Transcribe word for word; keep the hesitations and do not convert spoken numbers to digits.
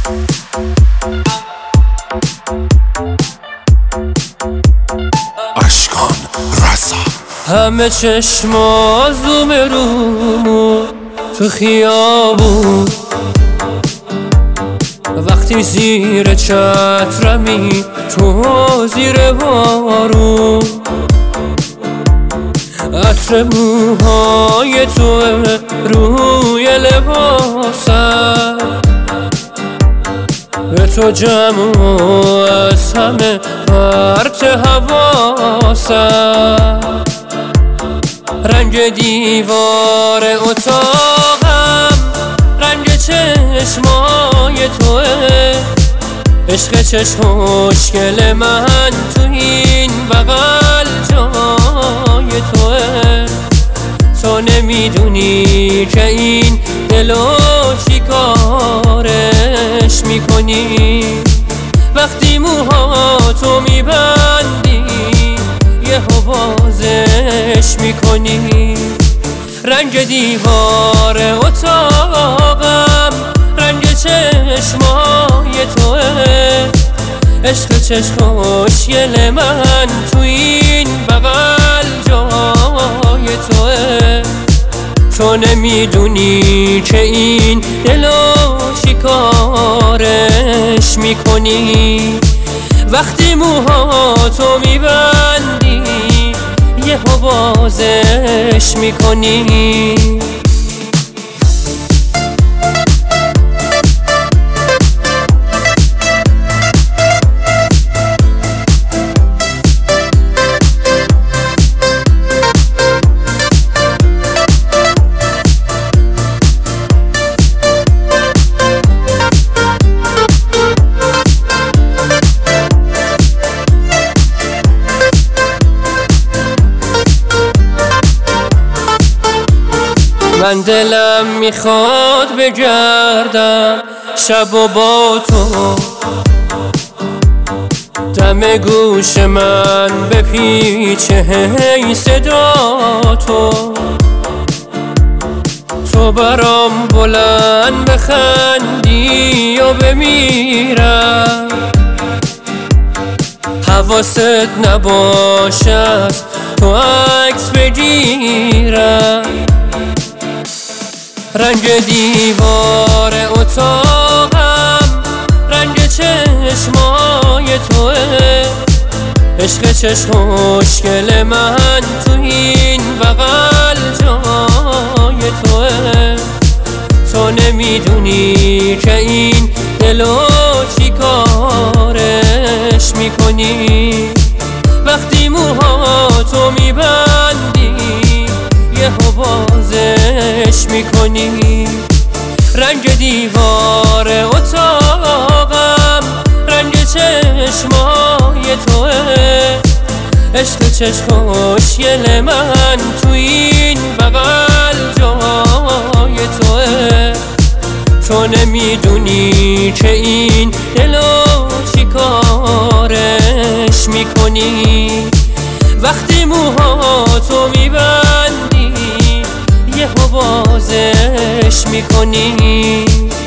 اشکان رسا همه چشم آزوم رو تو خیابون، وقتی زیر چترمی تو زیر بارون، عطر موهای تو روی لباسم، به تو جمع از همه پرت حواسم. رنگ دیوار اتاقم رنگ چشمای توه، عشق چشم خوشگل من تو این بغل جای توه. تو نمیدونی که این دلو چیکارش میکنی، وقتی موهاتو میبندی یهو بازش میکنی. رنگ دیوار اتاقم رنگ چشمای توه، عشق چشم خوشگل من تو این بغل جای توه. تو نمیدونی که این دلو چیکارش میکنی، وقتی موهاتو میبندی یهو بازش میکنی. من دلم میخواد بگردم شب و با تو، دم گوش من بپیچه هی صدا تو. تو برام بلند بخندی و بمیرم، حواست نباشه از تو عکس بگیرم. رنگ دیوار اتاقم رنگ چشمای توه، عشق چشم خوشگل من تو این بغل جای توه. تو نمیدونی که این دلو چیکارش میکنی، وقتی موهاتو میبندی یهو بازش میکنی. رنگ دیوار اتاقم رنگ چشمای توه، عشق چشم خوشگل من تو این بغل جای توه. تو نمیدونی که این دلو چیکارش میکنی، وقتی موهاتو میبندی یهو بازش میکنی.